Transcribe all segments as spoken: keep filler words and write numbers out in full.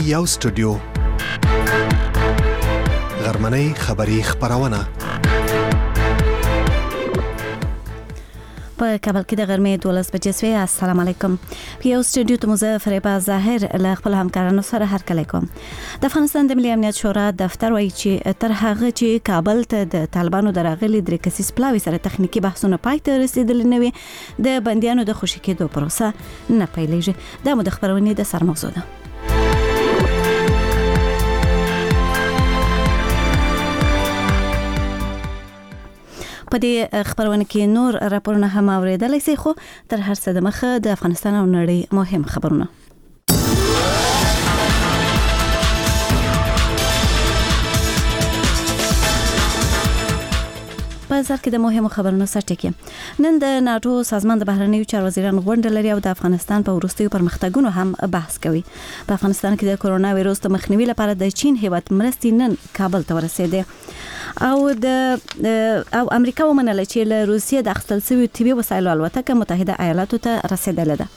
یو سټوډیو غرمنۍ خبری خبرونه په کابل کې د غرمې دولس بجې شوې. السلام علیکم. په یو سټوډیو ته مزه فریبا ظاهر له خپل همکارانو سره هرکلی کوم. د افغانستان د ملي امنیت شورا دفتر وایي چې تر هغه چې کابل ته د طالبانو د راغلي درې کسیز پلاوي سره تخنیکی بحثونه پای ته رسیدلي نه وي، د بندیانو د خوشي کېدو پروسه نه پیلېږي. دا مو د خبرونې د سر موضوع ده. په دې خبرونه کې نور راپورونه هم اوریدلای شئ، خو تر هر څه د مخه د افغانستان او نړۍ مهم خبرونه. په ځکه کې د مهمو خبرونو سرټکی نن د ناتو سازمان د بهرنیو چارو وزیران غونډه لري او د افغانستان په وروستیو پرمختګونو هم بحث کوي. په افغانستان کې د کورونا وایروس د مخنیوي لپاره د چین هیواد مرستې نن کابل ته ورسېده او د او امریکا ومنله چې له روسیې د اخیستل شویو طبي وسایلو الوتکه متحده ایالاتو ته رسیدلې ده.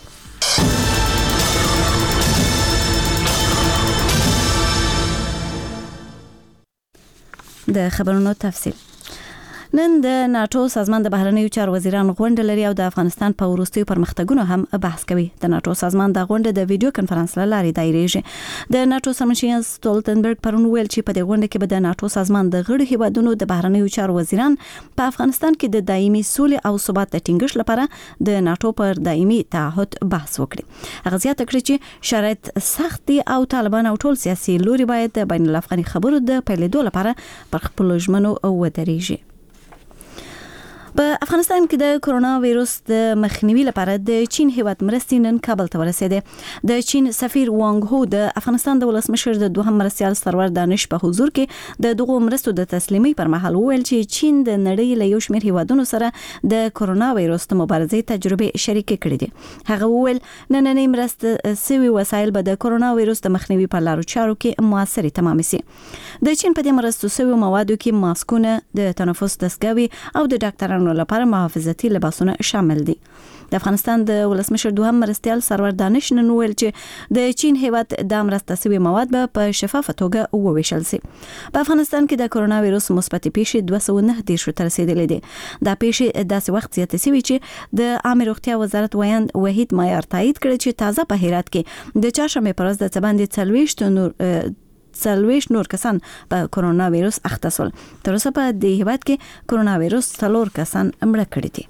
د خبرونو تفصیل. نن د ناتو سازمان د بهرنیو چارو وزیران غونډه لري او د افغانستان په وروستیو پرمختګونو هم بحث کوي. د ناتو سازمان د غونډه د ویډیو کانفرنس له لارې دایریږي. د ناتو سرمنشي ستولتنبرګ پرون ویل چې په دې غونډه کې به د ناتو سازمان د غړو هیوادونو د بهرنیو چارو وزیران په افغانستان کې د دایمي سولې او ثبات د ټینګښت لپاره د ناتو پر دایمي تعهد بحث وکړي. هغه زیاته کړې چې شرایط سخت دي او طالبان او ټول سیاسي لوري باید د بین الافغاني خبرو د پیلېدو لپاره پر خپل ژمنو ودرېږي. په افغانستان کې د کورونا وایروس د مخنیوي لپاره د چین هیواد مرستې نن کابل ته ورسېده. د چین سفیر وانګ هو د افغانستان د ولسمشر د دوهم مرستیال سرور دانش په حضور کې د دغو مرستو د تسلیمي پر مهال وویل چې چین د نړۍ له یو شمېر هیوادونو سره د کورونا وایروس د مبارزې تجربې شریکې کړې دي. هغه وویل نننۍ مرستې سوي وسایل به د کورونا وایروس د مخنیوي په لارو چارو کې موثرې تمام شي. د چین په دې مرستو سوي موادو کې ماسکونه، د تنفس دستګاوې او د ډاکټرانو لپاره محافظتي لباسونه شامل دي. د افغانستان د ولسمشر دوهم مرستیال سرور دانش نن ویل چې د چین هیواد د مرسته شوي مواد به په شفافه توګه وویشل شي. په افغانستان کې د کورونا وایروس مثبت پیښې دوه سوه نه دېرش ته رسیدلې دي. دا پیښې داسې وخت زیاتې شوي چې د عامه روغتیا وزارت ویاند وحید معیار تایید کړی چې تازه په هرات کې د چهارشنبې پر ورځ د څه باندې څلوېښت نور څلوېښت نور کسان په کورونا وایروس اخته شول. تر اوسه په دې هیواد کې کورونا وایروس څلور کسان مړه کړي دي.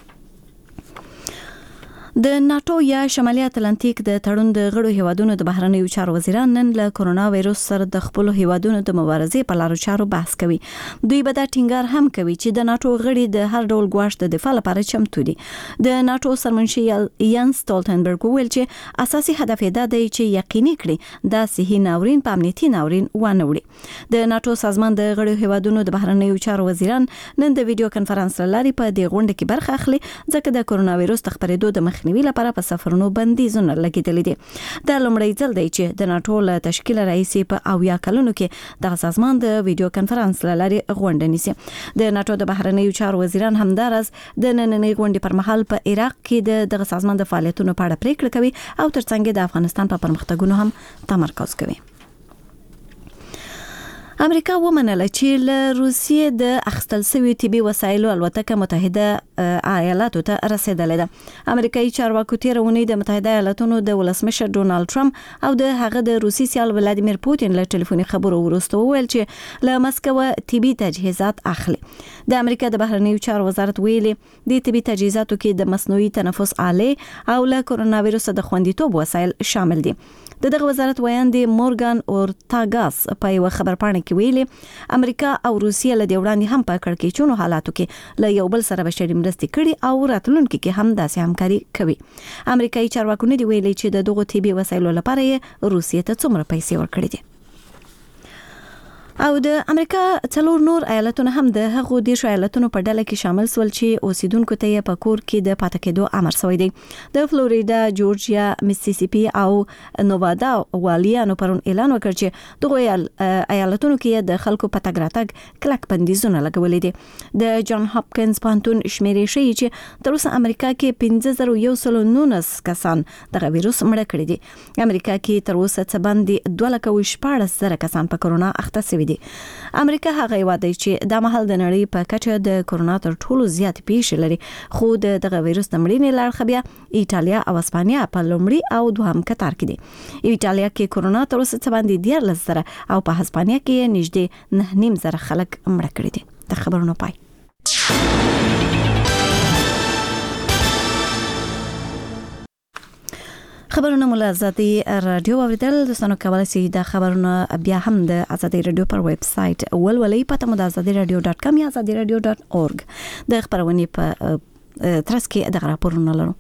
د ناتو یا شمالي اتلانتیک د تړون د غړو هیوادونو د بهرنیو چارو وزیران نن له کورونا وایروس سره د خپل هیوادونو د مبارزې په لارو چارو بحث کوي. دوی به دا ټینګار هم کوي چې د ناتو غړي د هر ډول ګواښ د دفاع لپاره چمتو دي. د ناتو سرمنشي یانس ستولتنبرګ ویل چې اساسي هدف یې دا دی چې یقیني کړي دا صحي ناورین په امنیتي ناورین ونه وړي. د ناتو سازمان د غړو هیوادونو د بهرنیو چارو وزیران نن د ویډیو کانفرنس لارې په دې غونډه کې برخه اخلي ځکه د کورونا وایروس د خپرېدو د مخنیوي لپاره په سفرونو بندیزونه لګیدلې دي. دا لومړی ځل دی چې د ناتو له تشکیل رئیسي په اویا کلونو کې د سازمان د ویډیو کانفرنس لارې غونډه نیسي. د ناتو د بهرنیو چارو وزیران همدارس د نننۍ غونډې پر مهال په عراق کې د دغه سازمان د فعالیتونو په اړه پریکړه کوي او ترڅنګ د افغانستان په پرمختګونو هم تمرکز کوي. امریکا ومنله چې له روسیې د اخیستل شویو طبي وسایلو الوتکه متحده ایالاتو ته رسیدلې ده. امریکایي چارواکو تېره اونۍ د متحده ایالاتونو د ولسمشر ډونالد ټرمپ او د هغه د روسي سیال ولادیمیر پوتین له ټلیفوني خبرو وروسته وویل چې له مسکو طبي تجهیزات اخلي. د امریکا د بهرنیو چارو وزارت ویلي د طبي تجهیزاتو کې د مصنوعي تنفس آلې او له کورونا وایروس د خوندیتوب وسایل شامل دي. د دغه وزارت ویاند مورګان اورتاګاس په یو خبرپاڼه کې ویلي امریکا او روسیه له دې وړاندې هم په کړکېچونو حالاتو کې له یو بل سره بشري مرستې کړي او راتلونکي کې هم داسې همکاري کوي. امریکایي چارواکو نه دی ویلي چې د دغو طبي وسایلو لپاره یې روسیې ته څومره پیسې ورکړي دي. او د امریکا څلور نور ایالتونه هم د هغو دیرشو ایالتونو په ډله کې شامل سول چې اوسیدونکو ته یې په کور کې د پاتې کېدو امر شوی دی. د فلوریدا، جورجیا، میسیسیپي او نووادا والیانو پرون اعلان وکړ چې دغه ایالتونو کې د خلکو په تګ راتګ کلک بندیزونه لګولې دي. د جان هاپکینز پوهنتون شمیرې ښیي چې تر اوسه امریکا کې پنځه زره یو سل نولس کسان دغه ویروس مړه کړي دي. امریکا کې تر اوسه څه باندې دوه لکه شپاړس زره کسان په کرونا اخته شوي دي. امریکا هغه هیواد دی چې د مهال د نړۍ په کچه د کرونا تر ټولو زیات پیښې لري، خو د دغه ویروس د مړینې لړ بیا ایټالیا او اسپانیا په لومړي او دوهم کتار کې دي. ایټالیا کې کرونا تر اوسه څه باندې دیارلس زره او په اسپانیا کې نږدې نه نیم زره خلک مړه کړي دي. د خبرونو پای. خبرونه مو له ازادي رادیو اوریدل. دوستانو کولای شئ د خبرونه بیا هم د ازادي رادیو پر ویب سټ ولولئ. پته مو د ازادي رادیو ډاټ کام یا ازادي رادیو ډاټ اورګ. د خبرونې په ترڅ کې د راپورونه لرو.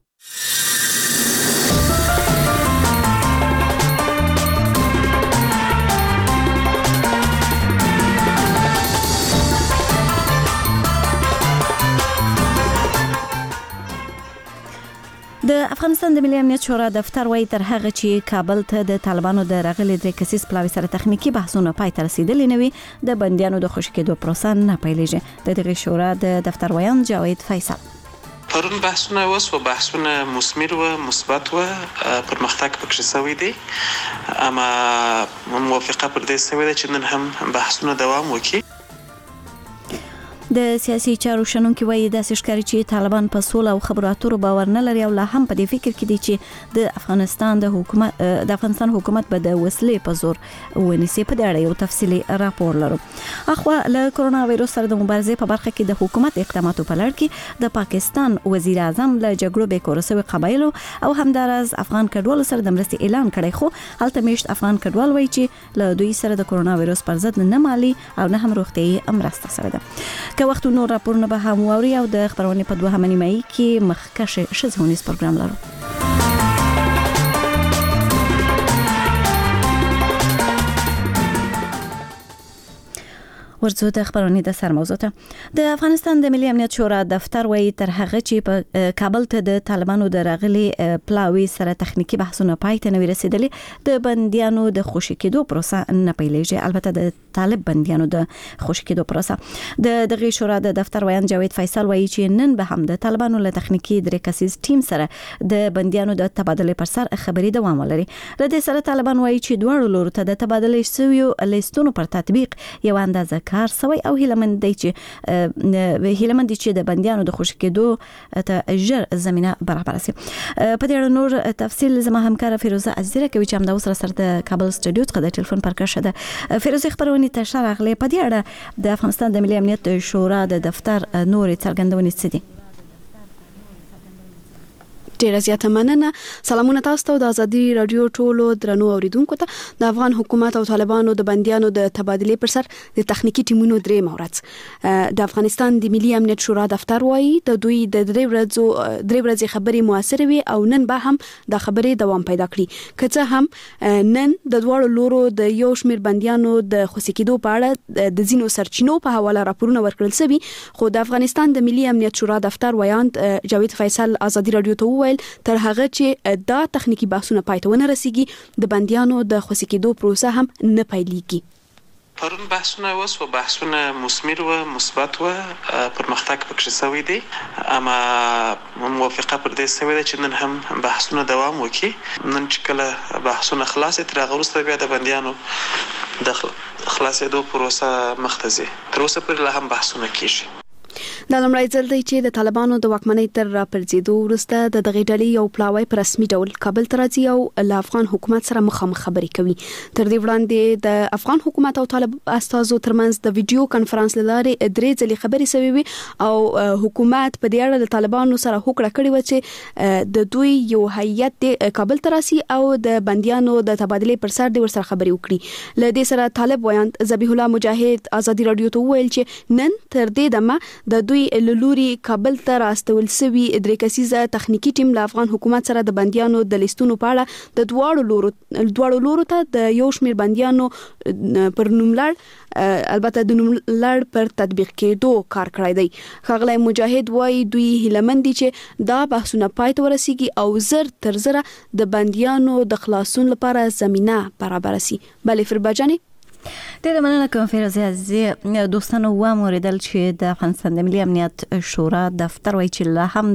د افغانستان د ملي امنیت شورا دفتر وايي تر هغه چې کابل ته د طالبانو د راغلي درې کسیز پلاوي سره تخنیکی بحثونه پای ته رسیدلي نه وي، د بندیانو د خوشي کېدو پروسه نه پیلېږي. د دغه شورا د دفتر ویان جاوید فیصل پرون بحثونه وسو، بحثونه مثمر و مثبت و پرمختګ پکې شوی دی، اما موافقه پر دې شوی ده چې نن هم بحثونه دوام وکړي. د سیاسي چارو شنونکي وایي داسې ښکاري چې طالبان په سوله او خبرو اترو باور نه لري او لا هم په دې فکر کې دي چې د افغانستان د حکومت د افغانستان حکومت به د وسلې په زور ونیسي. په دې اړه یو تفصیلي راپور لرو. اخوا له کرونا وایروس سره د مبارزې په برخه کې د حکومت اقداماتو په لړ کې د پاکستان وزیر اعظم له جګړو به کورسوي قبایلو او همدارز افغان کډوالو سره د مرستې اعلان کړی، خو هلته میشت افغان کډوال وایي چې له دوی سره د کرونا وایروس پر ضد نه مالی او نه هم روغتیايي مرسته سره ده. که وخت نور راپورونه به هم واوري او د خبرونه په دوه همنیمه کې مخکشه شزونیس پروګرام لرو. ورځو د خبرونه د سر موضوع ته. د افغانستان د ملي امنیت شورا دفتر وايي تر هغه چې په کابل ته د طالبانو د راغلي پلاوي سره تخنیکی بحثونه پای ته نه رسیدلي، د بندیانو د خوشي کېدو پروسه نه پیلېږي. البته د طالب بندیانو د خوشي کېدو پروسه. د دغه شورا د دفتر ویان جاوید فیصل وايي چې نن به هم د طالبانو له تخنیکی درې کسیز ټیم سره د بندیانو د تبادله پر سر خبري دوام ولري. له دې سره طالبان وايي چې دواړو لورو ته د تبادله شویو لیستونو پر تطبیق یو اندازه کار سوی او هیلمند دی چې هیلمند دی چې د بندیانو د خوشي کېدو ته ژر زمينه برابر شي. په دې اړه نور تفصیل زما همکار فیروزه عزیزه کوي چې هم د اوسره سره د کابل سټوډیو څخه د ټلیفون پر کښه ده. فیروزه خبرونه ته شارغله په دې اړه د افغانستان د ملي امنیت شورا د دفتر نور څرګندونې څه دي؟ ډیره زیاته مننه. سلامونه تاسو ته د ازادي رادیو ټولو درنو اوریدونکو ته. د افغان حکومت او طالبانو د بندیانو د تبادله پر سر د تخنیکی ټیمونو درې مورد د افغانستان د ملي امنیت شورا دفتر وایي د دوی د درې ورځو درې ورځې خبري موثر وي او نن به هم د خبرې دوام پیدا کړي. که څه هم نن د دوړو لورو د یو شمیر بندیانو د خوشي کېدو په اړه د زینو سرچینو په حواله راپورونه ورکړل شوي، خو د افغانستان د ملي امنیت شورا دفتر ویان جاوید فیصل ازادي رادیو ته تر هغه چې دا تخنیکی بحثونه پای ته ونه رسیږي د بندیانو د خوشي کېدو پروسه هم نه پیلېږي. پرون بحثونه وسو، بحثونه مثمر و مثبت و پرمختګ پکې شوی دی، اما موافقه پر دې شوی ده چې نن هم بحثونه دوام وکړي. نن چې کله بحثونه خلاص تر هغه وروسته بیا د بندیانو د خلاصېدو پروسه مخته ځي. تر اوسه پورې لا هم بحثونه کیږي. دا لومړی ځل دی چې د طالبانو د واکمنۍ تر راپرځېدو وروسته د دغه ډلې یو پلاوی په رسمي ډول کابل ته راځي او له افغان حکومت سره مخامخ خبرې کوي. تر دې وړاندې د افغان حکومت او طالب استازو ترمنځ د ویډیو کانفرنس لارې درې ځلې خبرې شوې وي او حکومت په دې اړه د طالبانو سره هوکړه کړې و چې د دوی یو هیئت د کابل ته راسي او د بندیانو د تبادله پر سر د ورسره خبرې وکړي. له دې سره طالب ویان ذبیح الله مجاهد ازادي رادیو ته ویل چې نن تر دې دمه د دوی دوی لوري کابل ته راستول سوي درې کسیزه تخنیکی ټیم له افغان حکومت سره د بنديانو د لیستونو په اړه د دواړو لورو دواړو لورو ته د یو شمېر بنديانو پر نوملړ البته د نوملړ پر تطبیق کېدو کار کړی دی. ښاغلی مجاهد وايي دوی هیلمن دي چې دا بحثونه پای ته ورسیږي او زر تر زره د بنديانو د خلاصون لپاره زمينه برابر شي. بلې فرباجاني ډېر مننه کوم فیروزه عزیزي. دوستانو و موریدل چې د افغانستان د ملي امنیت شورا دفتر وایي چې لا هم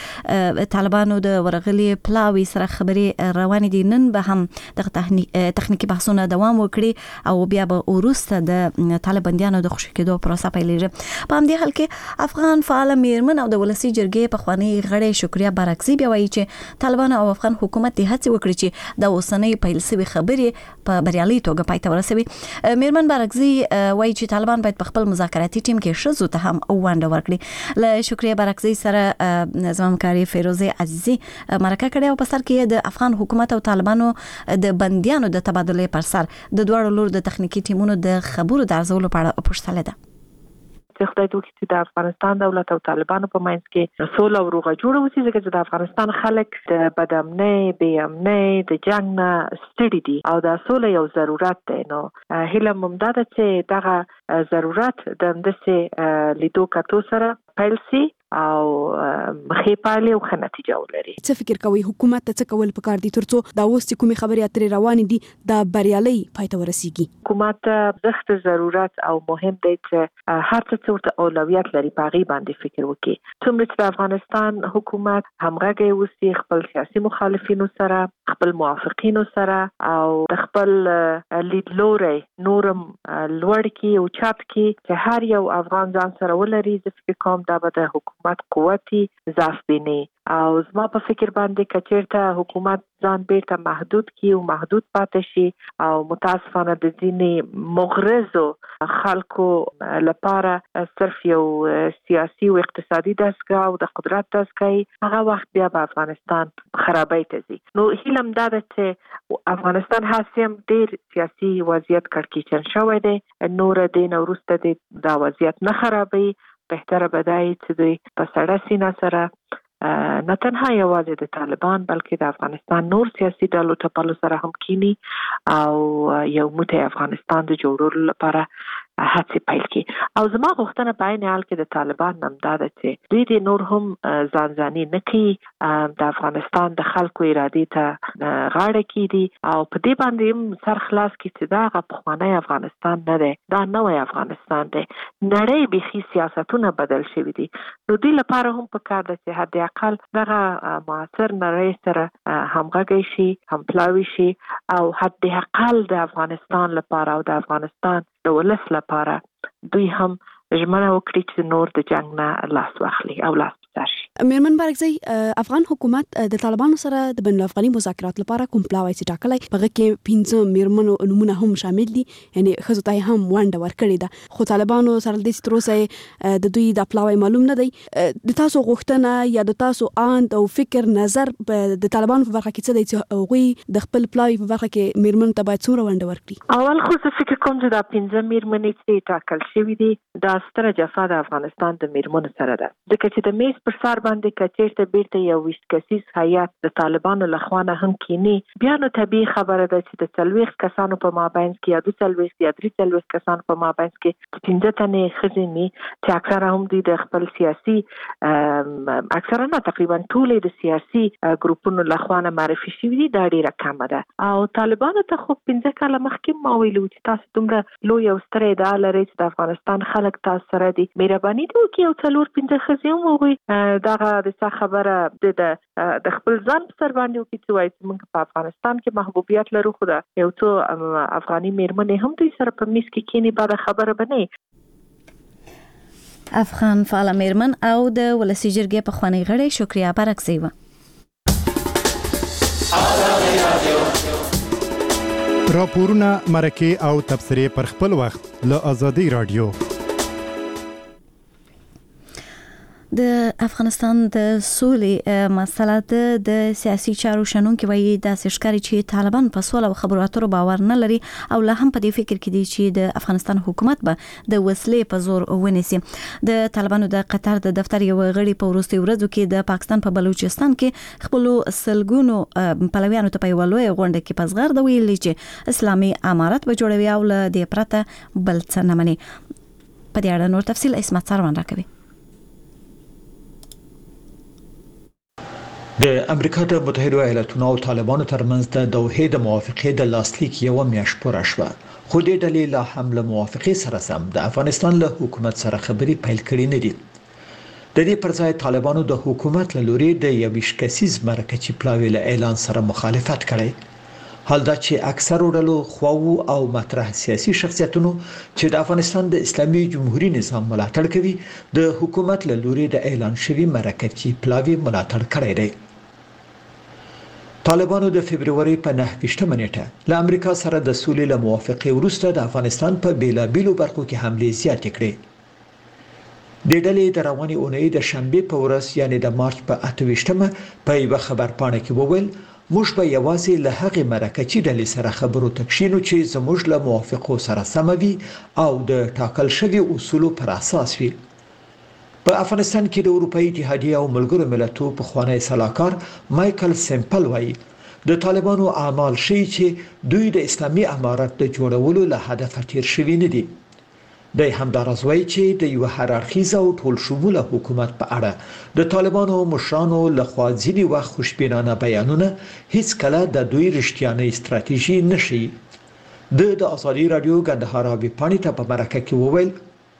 د طالبانو د ورغلي پلاوي سره خبرې روانې دي. نن به هم د تخنیکی بحثونه دوام وکړي او بیا به وروسته د طالباندیانو د خوشي کېدو پروسه پیلېږي. په همدې حال کې افغان فعال میرمن او د ولسی جرګې پخوانی غړي شکریا بارکزي بیا وایي چې طالبان او افغان حکومت د هڅې وکړي چې د اوسنۍ پیل شوی خبرې په بریالي توګه پای ته ورسوي. میرمن بارکزي وایي چې طالبان باید په خپل مذاکراتي ټیم کې ښځو ته هم ونډه ورکړي. له شکریا بارکزي سره زموږ کاری فیروزه عزیزي مرکه کړې او په سر کې د افغان حکومت او طالبانو د بنديانو د تبادلې پر سر د دوړو لور د تخنیکی ټیمونو د خبرو د ارزولو په اړه پوښتنه ده. خدای دوی چې د افغانستان دولت او طالبانو په منځ کې سوله او روغه جوړه وسی ځکه چې د افغانستان خلک د بدامنۍ بې امنۍ د جنگ نه ستړي دي او د سوله یو ضرورت دی. نو هیله مونږ ده چې دغه ضرورت د همداسې لیدو کتو سره پیل شي او مخې پالي او ښه نتیجه ولري. څه فکر کوي حکومت ته څه کول پکار دي ترڅو دا اوس چې کومې خبرې اترې روانې دي دا بریالي پای ته ورسیږي؟ حکومت ته سخت ضرورت او مهم دی چې هر څه ورته اولویت لري په هغې باندې فکر وکړي. څومره چې د افغانستان حکومت همغږی اوسي خپل سیاسي مخالفینو سره خپل موافقینو سره او د خپل لیدلوري نورم لوړ کړي او چت کړي چې هر یو افغان ځان سره ولري. زه فکر کوم دا به د حکومت قوتي ضعف بینی او زما په فکر باندې کچیرته حکومت ځان بیرته محدود کی او محدود پاتې شي او متاسفانه د ځینې مغرضو خلکو لپاره صرف یو سیاسي او اقتصادي دستګاه او د قدرت دستګاه هغه وخت بیا په افغانستان خرابای ته ځي. نو هیلم دا ده چې افغانستان هاسیم ډیر سیاسي وضعیت کړکېچن شوی دی. نور دین وروسته د دا وضعیت نه خرابوي. بهتره بدای چې دوی په سړه سینه سره نه تنها یوازې د طالبان بلکې د افغانستان نور سیاسي ډلو ټپلو سره هم کینی او یو موټی افغانستان د جوړولو لپاره هڅې پیل کړي. او زما غوښتنه په عین حال کې د طالبان نمدا ده چې دوی د نور هم ځانځاني نه کوي د افغانستان د خلکو ارادې ته غاړه کیدي او په دې باندې هم سر خلاص کړي چې دا پخوانی افغانستان نه دی، دا نوی افغانستان دی. نړۍ بیخي سیاستونه بدل شوي دي. نو دوی لپاره هم پکار ده چې حد اقل دغه معاصر نړۍ سره همغږی شي، همپلاوي شي او حد اقل د افغانستان لپاره او د افغانستان د ولس لپاره دوی هم ژمنه وکړي چې نور د جنگ نه لاس واخلي او لاس پسار شي. میرمن بارکزي، افغان حکومت د طالبانو سره د بین الافغاني مذاکرات لپاره کوم پلاوی چې ټاکلی په هغه کې پنځه میرمنو نمونه هم شامل دي، یعنی ښځو ته هم ونډه ورکړې ده. خو طالبانو سره د تر اوسه د دوی د پلاوی معلوم نه دی. د تاسو غوښتنه یا د تاسو اند او فکر نظر د طالبانو په برخه کې څه دی چې هغوی د خپل پلاوی په برخه کې میرمنو ته باید څومره ونډه ورکړي؟ اول خو زه فکر کوم چې دا پنځه میرمنې چې ټاکل شوي دي دا ستره جفا د افغانستان د میرمنو سره ده، ځکه چې د میز پر سر باندې کچیرته بیرته یو ویشت کسیز هیات د طالبانو لخوا نه هم کینی، بیا نو طبیعي خبره ده چې د څلوېښت کسانو په مابینځ کې یا دوه څلوېښت یا درې څلوېښت کسانو په مابینځ کې پنځه تنې ښځې وي چې اکثره هم دوی د خپل سیاسي اکثره نه تقریبا ټولې د سیاسي ګروپونو لخوا نه معرفي شوي دي. دا ډېره کمه ده او طالبانو ته خو پنځه کاله مخکې ما ویلي چې تاسو دومره لوی او ستره ادعا لرئ چې د افغانستان خلک تاسو سره دي، مهرباني دې وکړئ یو څلور پنځه ښځې هم وغوئ. دغه د څه خبره د د خپل ځان په سر باندې وکړي چې وایي چې موږ په افغانستان کې محبوبیت لرو، خو د یو څو افغاني میرمنې هم دوی سره په میز کې کینی بده خبره به نه. افغان فعال میرمن او د ولسی جرګې پخوانی غړی شکریا بارکزي و. راپورونه، مرکې او تبصرې پر خپل وخت له آزادي رادیو. د افغانستان د سولې مسله د سیاسي چارو شنونکو وایي د سشکاري چې طالبان په سوله او خبرو اترو باور نه لري او لا هم په دې فکر کې دي چې د افغانستان حکومت به د وسلې په زور ونیسي. د طالبانو د قطر د دفتر یو غړي په وروستي ورځو کې د پاکستان په بلوچستان کې خپل سلګونو پلویانو ته په یوه لویه غونډه کې په زغرده ویلي چې اسلامي امارت به جوړوي او له دې پرته بل څه نه مني. په دې اړه نور تفصیل اسمت سروان راکوي. د امریکا د متحده ایالاتونو او طالبانو ترمنځ د دوحې د موافقې د لاسلیک یو میاشت پوره شوه، خو د ډلې له حمله موافقې سره سم د افغانستان له حکومت سره خبرې پیل کړې نه دي. د دې پر ځای طالبانو د حکومت له لوري د یویش کسیز مرکزي پلاوی له اعلان سره مخالفت کړی. حال دا چې اکثر ډلو خواو او مطرح سیاسي شخصیتونو چې د افغانستان د اسلامي جمهوریت نظام ملاتړ کوي د حکومت له لوري د اعلان شوی مرکزي پلاوی ملاتړ کړی دی. طالبانو د فبرवरी په نهه ویشتمه نیټه له امریکا سره د سولې له موافقې وروسته د افغانستان په بیلابیلو برخو کې حملې زیاتې کړې. د ډلې د رواني اونۍ د شنبه په ورځ یعنی د مارچ په اته ویشتمه په یو خبرپاڼه کې وویل موږ به یوازې له هغې مرکزي ډلې سره خبرو تکشینو چې زموږ له موافقو سره سموي او د ټاکل شوی اصولو پر اساس وي. په افغانستان کې د اروپאי اتحادیه او ملګرو ملتونو په خوانی سلاکار مایکل سیمپل وایي د طالبانو اعمال شي چې دوی د اسلامي امارت د جوړولو له هدف تیر شوي نه دي. د همدارس وایي چې د یو هررخیز او ټول شموله حکومت په اړه د طالبانو مشرانو لخوا ځینې وخت خوشبینانه بیانونه هیڅ کله د دوی رښتیانه ستراتیژي نشي. د د ازادي رادیو ګندهارا وی پانی ته په مرکه کې وویل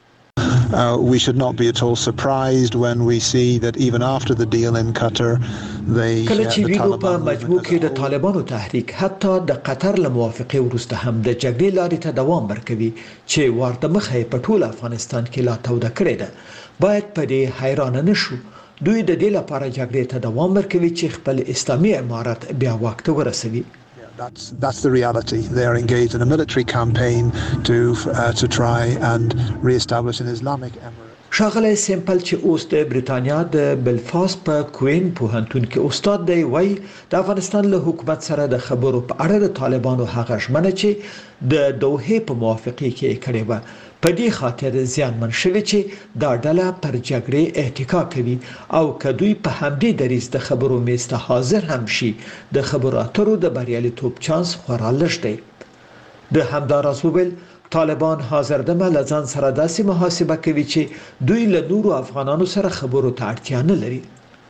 Uh, we should not be at all surprised when we see that even after the deal in Qatar they کله چې ویډیو په مجموع کې د طالبانو تحریک حتی د قطر له موافقې وروسته هم د جګړې لارې ته دوام ورکوي چې ورته مخه په ټول افغانستان کې لا توده کړې ده. باید په دې حیران نه شو. دوی د دې لپاره جګړې ته دوام ورکوي چې خپل اسلامي امارت بیا واک ته ورسوي. That's that's the reality. They are engaged in a military campaign to uh, to try and re-establish an Islamic emirate. شاغله سیمپل چې اوس د بریتانیا د بلفاست په کوین پوهنتون کې استاد دی وایي د افغانستان له حکومت سره د خبرو په اړه د طالبانو هغه ژمنه چې د دوحې په موافقې کې کړې و په دې خاطر زیانمن شوی چې دا ډله پر جګړې احتکا کوي او کدوې په همدې دریز د خبرو میسته حاضر هم شي د خبرو اترو د بریالیتوب چانس خورا لږ دی. د همدارس ویل طالبان حاضر دمه لزان سره داسې محاسبه کوي چې دوی له نورو افغانانو سره خبرو ته اړتیا نه لري.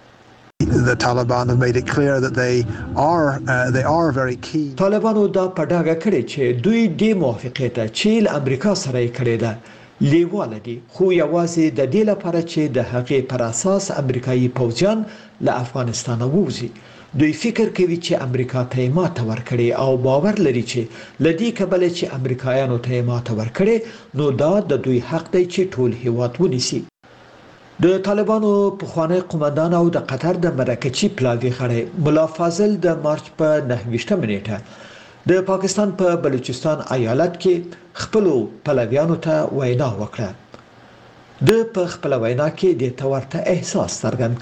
The Taliban have made it clear that they are uh, they are very keen. طالبانو دا په ډاګه کړی چې دوی د موافقې ته چې له امریکا سره یې کړې ده لیواله دي، خو یوازې د دې لپاره چې د هغې پر اساس امریکایي پوځیان له افغانستان ووځي. دوی فکر کوي چې امریکا ته یې ماته ورکړي او باور لري چې له دې کبله چې امریکایانو ته یې ماته ورکړي نو دا د دوی حق دی چې ټول هیواد ونیسي. د طالبانو پخوانی قومندان او د قطر د مرکزي پلاوی غړی ملا فاضل د مارچ په نهه ویشتمه نیټه د پاکستان په بلوچستان ایالت کې خپل پلویانو ته وینا وکړه. د په خپل وینا کې د تورته احساس څرګند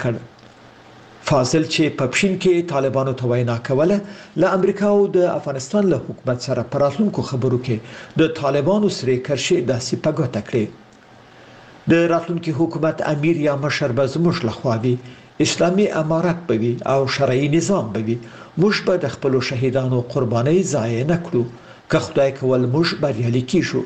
کړ. فاضل چې په پښین کې طالبانو ته وینا کوله له امریکا او د افغانستان له حکومت سره پراتلونکو خبرو کې د طالبانو سره کرشي داسې په ګوته کړی. د راتلونکي حکومت امیر یا مشر به زموږ لخوا وي، اسلامي امارت به وي او شرعي نظام به وي. موږ به د خپلو شهیدانو قربانۍ ضایع نه کړو که خدای کول موږ بریالي کیږو.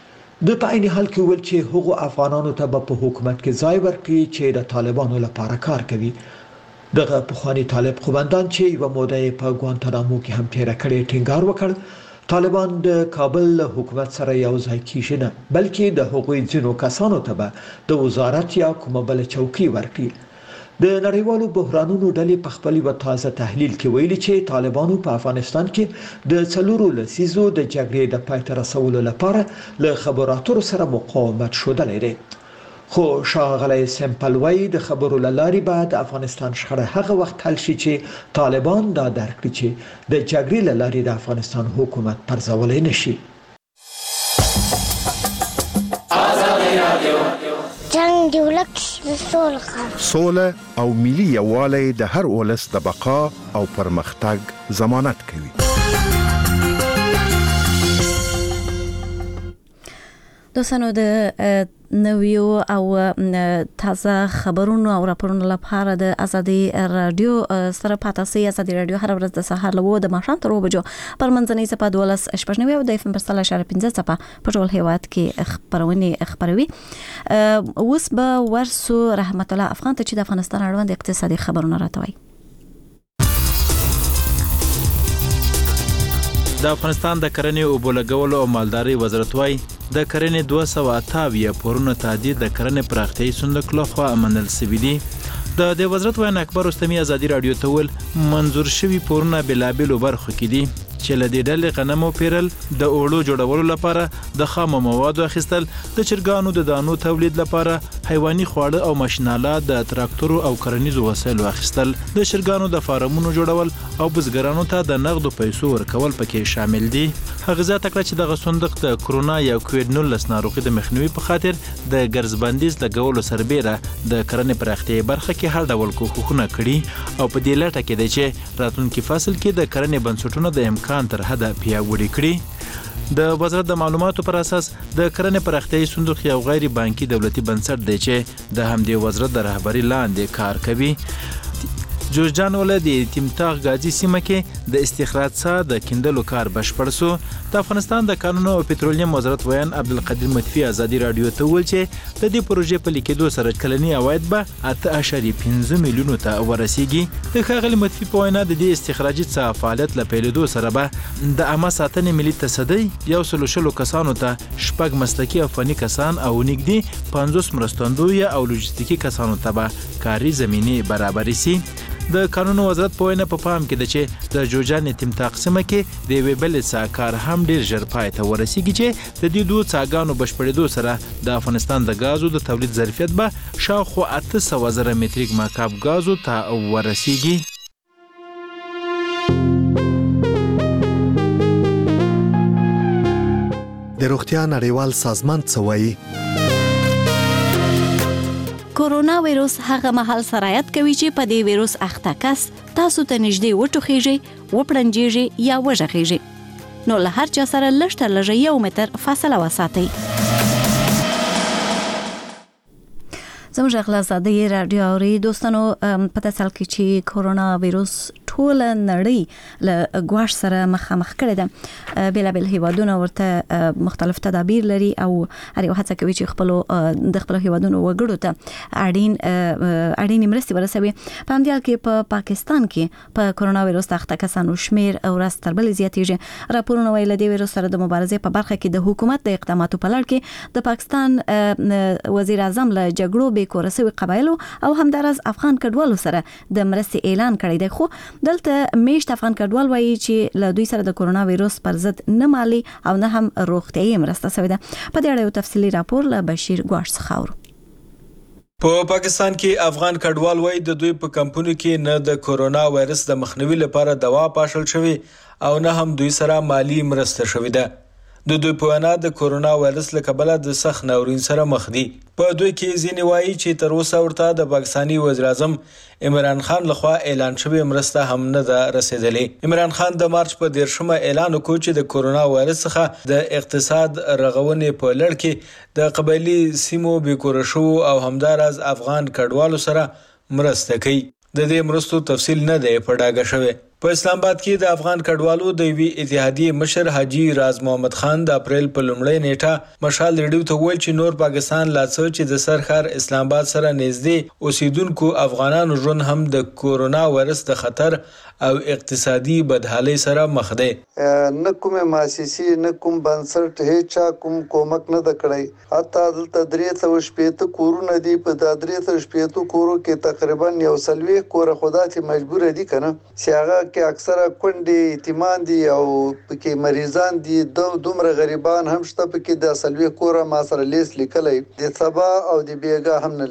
د په عین حال کې ویل چې هغو افغانانو ته به په حکومت کې ځای ورکړي چې د طالبانو لپاره کار کوي. دغه پخوانی طالب قومندان چې یوه موده په ګوانتانامو کې هم تیره کړې ټینګار وکړ طالبان د کابل حکومت سره یو ځای کیږي نه بلکې د هغوی ځینو کسانو ته به د وزارت یا کومه بل چوکۍ ورکړي. د نړیوالو بحرانونو ډلې په خپل یو تازه تحلیل کې ویلي چې طالبانو په افغانستان کې د څلورو لسیزو د جګړې د پای ته رسولو لپاره له خبرو اترو سره مقاومت ښودلی دی. خو ښاغلی سیمپل وایي د خبرو له لارې به د افغانستان شخړه هغه وخت حل شي چې طالبان دا درک کړي چې د جګړې له لارې د افغانستان حکومت پرځولی نه شي. جنګ د ولس د سولې غږ. سوله او ملي یووالی د هر ولس د بقا او پرمختګ ضمانت کوي. دوستانو د نویو او تازه خبرونو او راپورونو لپاره د ازادي رادیو سره پاتې سي. ازادي رادیو هر ورځ د سهار له وو د ماښام تر وو بجو پر منځنۍ صفه دولس شپږ نوي او د اف ام پر سل اشاره پنځه صفه په ټول هیواد کې خبرونه خبروي. اوس به ورسو رحمت الله افغان ته چې د افغانستان اړوند اقتصادي خبرونه راټوي. د افغانستان د کرنې او بولګولو او مالداري وزارت وايي د کرنې دوه سوه اته اویا پورونه تعدید د کرنې پراختیایي صندوق لخوا منل شوي دي. د دې وزارت وینا اکبر رستمي ازادي رادیو ته ویل منظور شوي پورونه بېلابېلو برخو کې دي چې له دې ډلې غنمو پیرل، د اوړو جوړولو لپاره د خامو موادو اخیستل، د چرګانو د دانو تولید لپاره حیواني خواړه او ماشینالات، د تراکتورو او کرنیزو وسایلو اخیستل، د چرګانو د فارمونو جوړول او بزګرانو ته د نغدو پیسو ورکول پکې شامل دي. هغه زیاته کړه چې دغه صندوق د کرونا یا کووډ نولس ناروغي د مخنیوي په خاطر د ګرځبندیز لګولو سربېره د کرنې پراختیایي برخه کې هر ډول کوښښونه کړي او په دې لټه کې دی چې راتلونکي فصل کې د کرنې بنسټونه د امکان تر حده پیاوړي کړي. د وزارت د معلوماتو پر اساس د کرنې پراختیایي صندوق یو غیر بانکي دولتي بنسټ دی چې د همدې وزارت د رهبري لاندې کار کوي. جوزجان ولایت د تیمتاغ غازی سیمه کې د استخراج څخه د کیندلو کار بشپړ سو. د افغانستان د کانونو او پټرولیم وزارت ویان عبدالقدیر مطفی ازادي رادیو ته ویل چې د دې پروژې په لیکېدو سره کلنی عواید به اته اعشاریه پنځه میلیونو ته ورسیږي. د ښاغلي مطفی په وینا د دې استخراجي څخه فعالیت له پیلېدو سره به د عامه ساتنې ملي تصدۍ یو سلو شلو کسانو ته شپږ مسلکي او فني کسان او نږدې پنځوس مرستندوی او لوجستیکي کسانو ته به کاري زمینې برابرې سي. د قانون وزارت په وینا په پام کې ده چې د جوجان تیمتاق سیمه کې د یوې بلې څاه کار هم ډېر ژر پای ته ورسیږي چې د دې دوو څاګانو بشپړېدو سره د افغانستان د غازو د تولید ظرفیت به شاوخوا اته سوه زره متریک مکعب غازو ته ورسیږي. د روغتیا نړیوال سازمان څه وایي؟ کورونا وایروس هغه مهال سرایت کوي چې په دې وایروس اخته کس تاسو ته نږدې وټوخیږي، وپړنجیږي یا وژغیږي. نو له هر چا سره لږ تر لږه یو متر فاصله وساتئ. زموږ غلا زاده رادیو اوري دوستانو پته سال کې چې کورونا وایروس ټول نړۍ له ګواښ سره مخامخ کړي ده. بلا بل هیوادونه ورته مختلف تدابیر لري او هر یو هڅه کوي چې خپل د خپل هیوادونو وګړو ته اړین اړین مرستې ورسوي. په همدې حال کې په پاکستان کې په کورونا وایروس اخته کسانو شمیر او ورځ تر بلې زیاتېږي. راپورونه وایي له دې وایروس سره د مبارزې په برخه کې د حکومت د اقداماتو په لړ کې د پاکستان وزیر اعظم له جګړو بې کوره شوي قبایلو او همدارس افغان کډوالو سره د مرستې اعلان کړی دی. خو دلته میشت افغان کډوال وایي چې له دوی سره د کورونا وایروس پر ضد نه مالی او نه هم روغتیایي مرسته شوې ده. په دې اړه یو تفصیلي راپور له بشیر ګواښ څخه اورو. په پاکستان کې افغان کډوال وایي د دوی په کمپونو کې نه د کورونا وایرس د مخنیوي لپاره دوا پاشل شوی او نه هم دوی سره مالی مرسته شوې ده. د دوی په وینا د کورونا وایرس له کبله د سخت ناورین سره مخ دي. په دوی کې ځینې وایي چې تر اوسه ورته د پاکستاني وزیر اعظم عمران خان لخوا اعلان شوی مرسته هم نه ده رسیدلې. عمران خان د مارچ په دیرشمه اعلان وکړ چې د کورونا وایرس څخه د اقتصاد رغونې په لړ کې د قبایلي سیمو بېکوره شوو او همداراز افغان کډوالو سره مرسته کوي. د دې مرستو تفصیل نه دی په ډاګه شوی. په اسلام آباد کې د افغان کډوالو د وی اتحادیې مشر حاجی راز محمد خان د اپریل په لومړۍ نیټه مشال ریډیو ته ویل چې نور پاکستان لا څه چې د سرخر اسلام آباد سره نږدې اوسیدونکو افغانانو ژوند هم د کورونا وایرس د خطر او اقتصادي بدحالۍ سره مخ دی. نه کومه مؤسسې نه کوم بنسټ هیڅ کوم کومک نه د کړی. حتی دلته درې سوه شپېته کورونه دي. په د درې سوه شپېته کورو کې تقریبا یو څلوېښت کوره خدا چې مجبور دي کنه چې هغه کې اکثره کونډې یتیمان دي او پکې مریضان دي. دومره غریبان هم شته پکې. د څلوېښت کوره ما سره لیست لیکلی د سبا او د بیګا هم نه لري.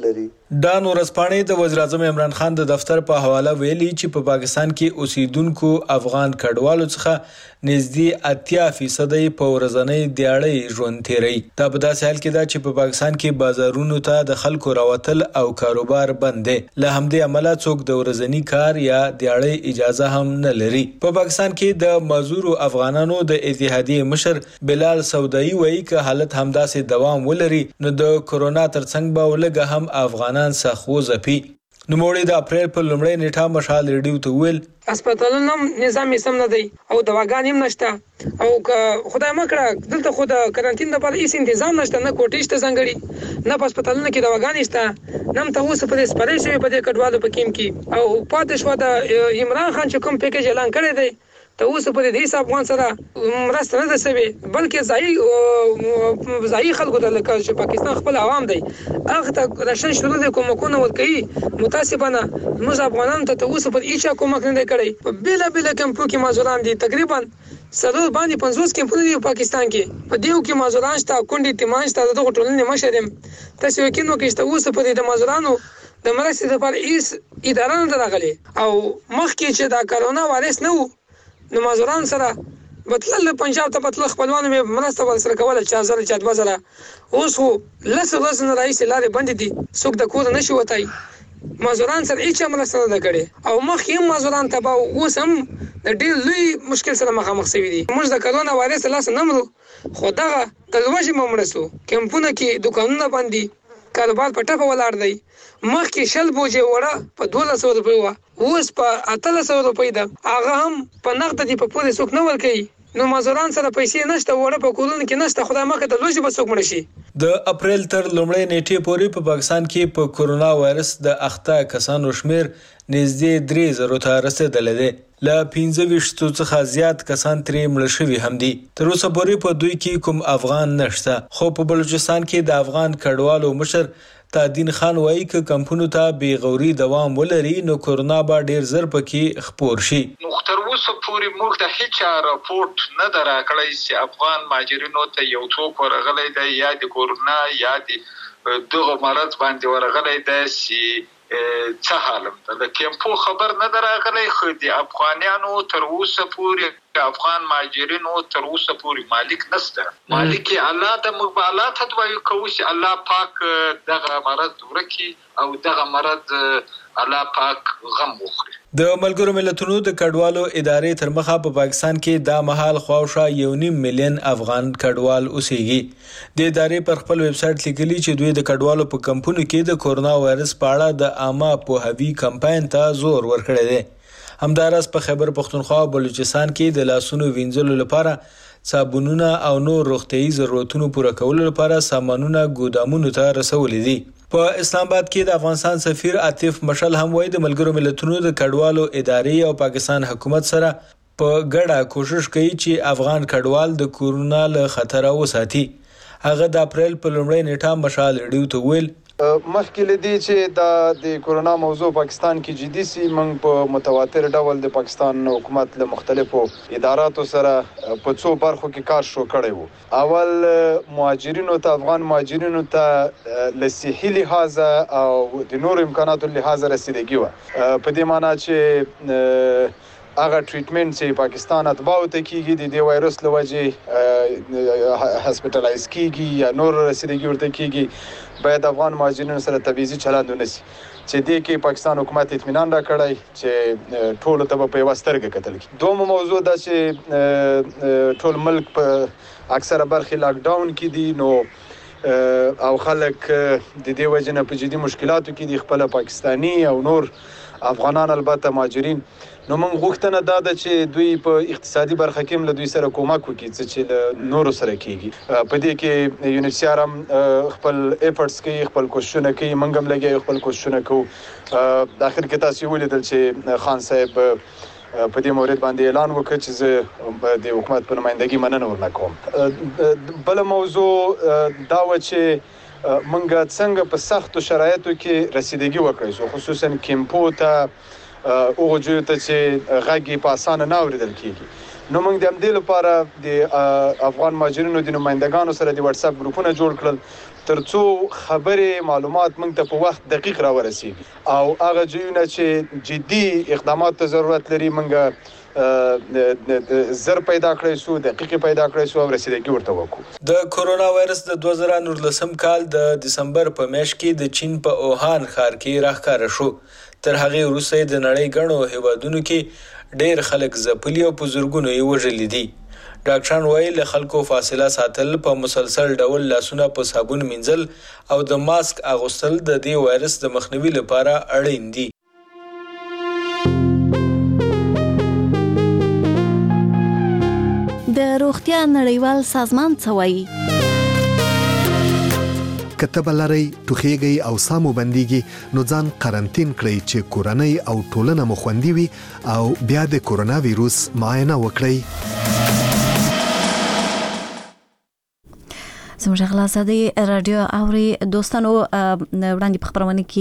ډان ورځپاڼې د وزیر اعظم عمران خان د دفتر په حواله ویلي چې په پاکستان کې اوسیدونکو افغان کډوالو څخه نږدې اتیا فیصد په ورځنۍ دیاړۍ ژوند تیروي. دا په داسې حال کې ده چې په پاکستان کې بازارونو ته د خلکو راوتل او کاروبار بند دی. له همدې امله څوک د ورځني کار یا دیاړۍ اجازه هم نه لري. په پاکستان کې د معذورو افغانانو د اتحادیې مشر بلال سودایي وایي که حالت همداسې دوام ولري نو د کرونا ترڅنګ به ولږه هم افغانان سخوځپي. نوموړي د اپریل په لومړۍ نیټه مشال ریډیو ته وویل هسپتالونو نظام یې سم نه دی او دواګانې هم نشته او خدای مکړه دلته خو د کرانتین لپاره هیڅ تنظیم نشته، نه کوټې شته ځانګړي، نه په هسپتالونو کې دواګانې شته، نه هم ته اوس په دې سپارل شوي په دې کډوالو په کیم کې او پاتې شوه د عمران خان چې کوم پیکیج اعلان کړی دی ته اوس په دې هیڅ افغان سره مرسته نه ده سوې بلکې ځایي ځایي خلکو ته لکه چې پاکستان خپل عوام دی هغه ته راشن شروع دی کومکونه ورکوي. متاسفانه موږ افغانانو ته اوس په هیڅ کومک نه دی کړی. په بیلا بیلا کمپو کې معذوران دي، تقریبا څلور باندې پنځوس کمپونه دي په پاکستان کې. په دیو کې معذوران شته، کونډې تیمان شته، دغه ټولنې مشر یم. تاسو یقین وکړئ چې اوس په دې د معذورانو د مرستې لپاره هیڅ اداره نه ده راغلې او مخکې چې دا کرونا وایرس نه و نو معذوران سره بتلل پنجاب ته بتل خپلوانو مې مرسته ورسره کوله چې زره چې دوه زره. اوس خو لس ورځې نه راهیسې لارې بندې دي، څوک د کور نه شي وتی. معذوران سره هیڅ مرسته نه ده کړې او مخکې هم معذوران تباه اوس هم د ډېر لوی مشکل سره مخامخ شوي دي. موږ د کرونا وایرس له لاسه نه مرو خو دغه د لوږې به مړه سو. کمپونه کې دوکانونه بند دي، کاروبار په ټپه ولاړ دی. مخکې شل بوجې وړه په دولس سوه روپۍ وه، اوس په اتلس سوه روپۍ ده، هغه هم په نقد دي، په پورې څوک نه ورکوي. نو معذوران سره پیسې نشته، وړه په کورونو کې نشته، خدای مکړه د لوږې به څوک مړه شي. د اپریل تر لومړۍ نیټې پورې په پاکستان کې په کورونا وایرس د اخته کسانو شمیر نږدې درې زرو ته رسیدلی دی. له پنځه ویشتو څخه زیات کسان ترې مړه شوي هم دي. تر اوسه پورې په دوی کې کوم افغان نشته، خو په بلوچستان کې د افغان کډوالو مشر تادین خان وایي که کمپونو ته بې غوري دوام ولري نو کورونا به ډیر زر پکې خپور شي. نو تر اوسه پورې موږ ته هیڅ راپورټ نه ده راکړی چې افغان مهاجرینو ته یو څوک ورغلی دی یا د کورونا یا د دغه مرض باندې ورغلی دی چې څه حالم ده. د کیمپو خبر نه ده راغلی خو د افغانیانو تر اوسه پورې افغان مهاجرینو تر اوسه پورې مالک نشته. مالک الله د موږ به الله ته دعا کوو چې الله پاک دغه مرض ورکړي او دغه مرض الله پاک غم وخوري. د ملګرو ملتونو د کډوالو ادارې تر مخه په پاکستان کې دا مهال خواوشا یو نیم میلیون افغان کډوال اوسېږي. د ادارې پر خپل ویب سایټ لیکلي چې دوی د کډوالو په کمپونو کې د کورونا وایرس په اړه د عامه پوهاوي کمپاین ته زور ورکړی دی. همداراز په خیبر پختونخوا او بلوچستان کې د لاسونو وینځلو لپاره صابونونه او نور روغتیايي ضرورتونو پوره کولو لپاره سامانونه ګودامونو ته رسولي دي. په اسلام آباد کې د افغانستان سفیر عاطف مشل هم وایي د ملګرو ملتونو د کډوالو ادارې او پاکستان حکومت سره په ګډه کوشش کوي چې افغان کډوال د کورونا له خطره وساتي. هغه د اپریل په لومړۍ نیټه مشال ریډیو ته ویل مخکې لدی چې دا د کورونا موضوع پاکستان کې جدي سي، موږ په متواتر ډول د پاکستان حکومت له مختلفو اداراتو سره په څو برخو کې کار شروع کړی وو. اول مهاجرینو ته افغان مهاجرینو ته له صحي لحاظه او د نور امکاناتو لحاظه رسیدګي وه، په دې معنی چې هغه ټریټمنټ چې پاکستان اتباعو ته کیږي د دې وایرس له وجې هسپټلایز کیږي یا نور رسیدګي ورته کیږي باید افغان مهاجرینو سره تبعیضي چلند ونه سي. چې دې کې پاکستان حکومت اطمینان راکړی چې ټولو ته به په یوه سترګه کتل کېږي. دویمه موضوع دا چې ټول ملک په اکثره برخې لاک ډاون کې دي نو او خلک د دې وجې نه په جدي مشکلاتو کې دي، خپله پاکستاني او نور افغانان البته مهاجرین. نو موږ غوښتنه دا ده چې دوی په اقتصادي برخه کې هم له دوی سره کومک وکړي چې له نورو سره کېږي. په دې کې یونیسیار هم خپل ایفرټس کوي، خپل کوششونه کوي، موږ هم لګیا یو خپل کوششونه کوو. د اخر کې تاسو ولیدل چې خان صاحب په دې مورد باندې اعلان وکړ چې زه د حکومت په نمایندګي مننه ورنه کوم. بله موضوع دا وه چې موږ څنګه په سختو شرایطو کې رسیدګي وکړی، خصوصا کیمپو ته هغو ځایو ته چې غږ یې په اسانه نه اورېدل کېږي. نو موږ د همدې لپاره د افغان مهاجرینو د نمایندګانو سره د وټساپ ګروپونه جوړ کړل ترڅو خبرې معلومات موږ ته په وخت دقیق راورسي او هغه ځایونه چې جدي اقدامات ته ضرورت لري موږ زر پیدا کړی سو دقیق پیدا کړی سو او رسیدګي ورته وکړو. د کورونا وایرس د دوه زره نولسم کال د دسمبر په میاشت کې د چین په اوهان ښار کې راښکاره شو. تر هغې وروسته د نړۍ ګڼو هیوادونو کې ډېر خلک ځپلي او په زرګونو یې وژلي دي. ډاکټران وایي له خلکو فاصله ساتل، په مسلسل ډول لاسونه په صابون مینځل او د ماسک اغوستل د دې وایرس د مخنیوي لپاره اړین دي. د روغتیا نړیوال سازمان څه وایي؟ کتب لري ټوخیږي او سامو بنديږي نو ځان قرنټین کړئ چې کورنۍ او ټولنه مو خوندي وي او بیا د کورونا وایروس معاینه وکړئ. زموږ غلا زده رادیو اوري دوستانو وړاندې په خبرونه کې